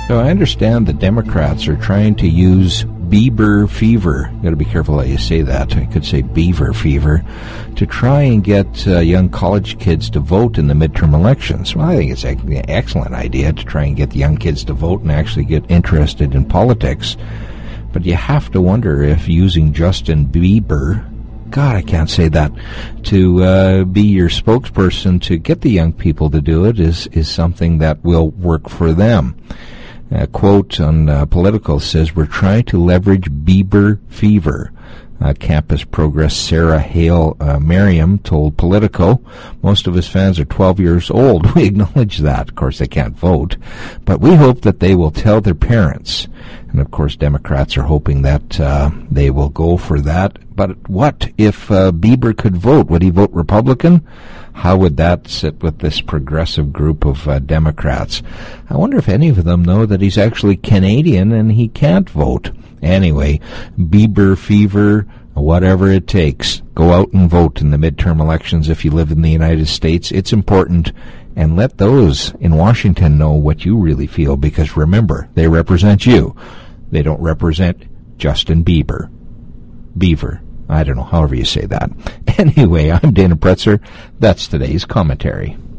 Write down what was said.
So I understand the Democrats are trying to use Bieber fever. You got to be careful how you say that. I could say beaver fever, to try and get young college kids to vote in the midterm elections. Well, I think it's an excellent idea to try and get the young kids to vote and actually get interested in politics. But you have to wonder if using Justin Bieber, God, I can't say that, to be your spokesperson to get the young people to do it is something that will work for them. A quote on Politico says, "We're trying to leverage Bieber fever." Campus Progress Sarah Hale Merriam told Politico, "Most of his fans are 12 years old. We acknowledge that. Of course, they can't vote. But we hope that they will tell their parents." And, of course, Democrats are hoping that they will go for that. But what if Bieber could vote? Would he vote Republican? How would that sit with this progressive group of Democrats? I wonder if any of them know that he's actually Canadian and he can't vote. Anyway, Bieber fever, whatever it takes. Go out and vote in the midterm elections if you live in the United States. It's important. And let those in Washington know what you really feel, because remember, they represent you. They don't represent Justin Bieber. Beaver. I don't know, however you say that. Anyway, I'm Dana Pretzer. That's today's commentary.